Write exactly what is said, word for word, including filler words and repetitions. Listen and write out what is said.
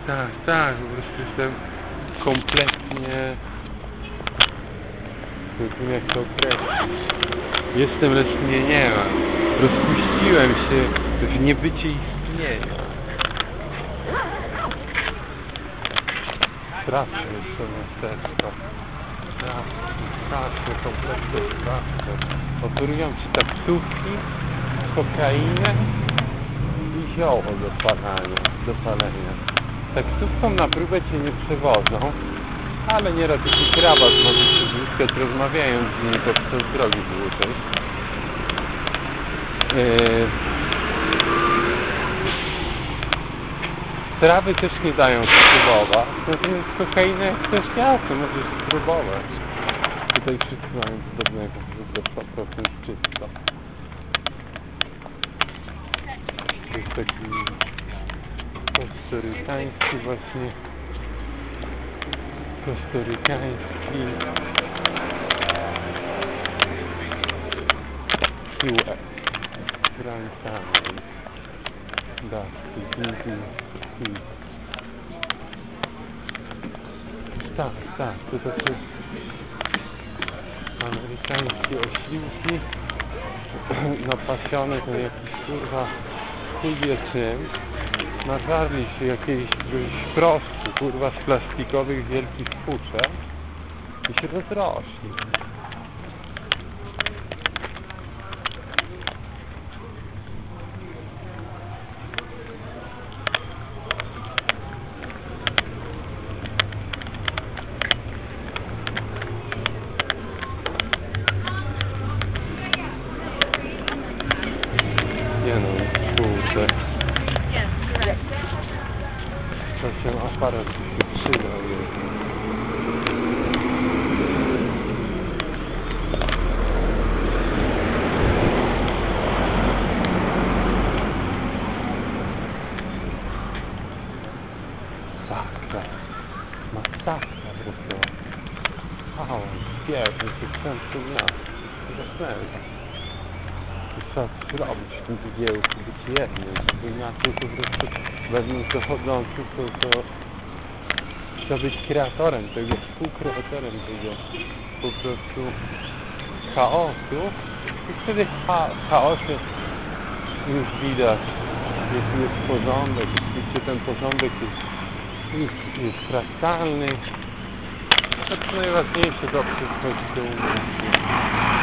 tak, tak, po prostu jestem kompletnie... Nie wiem jak to określić. Jestem, lecz mnie nie ma. Rozpuściłem się w niebycie istnienia. Straszne jest to miasteczko. Straszne, straszne, kompletnie straszne. Oferują ci taksówki, kokainę i zioło do palenia. Do palenia. Taksówką na próbę cię nie przewożą, ale nieraz jakiś rabat może się zyskać, rozmawiając z nimi podczas drogi dłużej. Yy... Trawy też nie dają spróbować, natomiast kokainę jak chcesz jasno, możesz spróbować. Tutaj wszyscy mają podobnego, że sto procent czysto. To jest taki kostorykański właśnie kostorykański siłek z granicami. Dawki, zizi, hit. Tak, tak, to też jest amerykańskie ośliwki napasione ten jakiś kurwa chuj wie czym. Nażarli się jakiejś proszku kurwa z plastikowych wielkich puszek i się rozrośli. Nie no, kurde. To się aparat się przydał. Masakra. Masakra po prostu. Wow, pierwszy się centrum miasta. Zasnęła. Trzeba zrobić w tym wygiełku, być jednym, żeby inaczej po prostu wewnątrz dochodzących to, to trzeba być kreatorem tego, współkreatorem tego po prostu chaosu i wtedy w cha chaosie już widać, jaki jest porządek, oczywiście ten porządek jest, jest, jest fractalny, to najważniejsze to przychodzi do umysłu.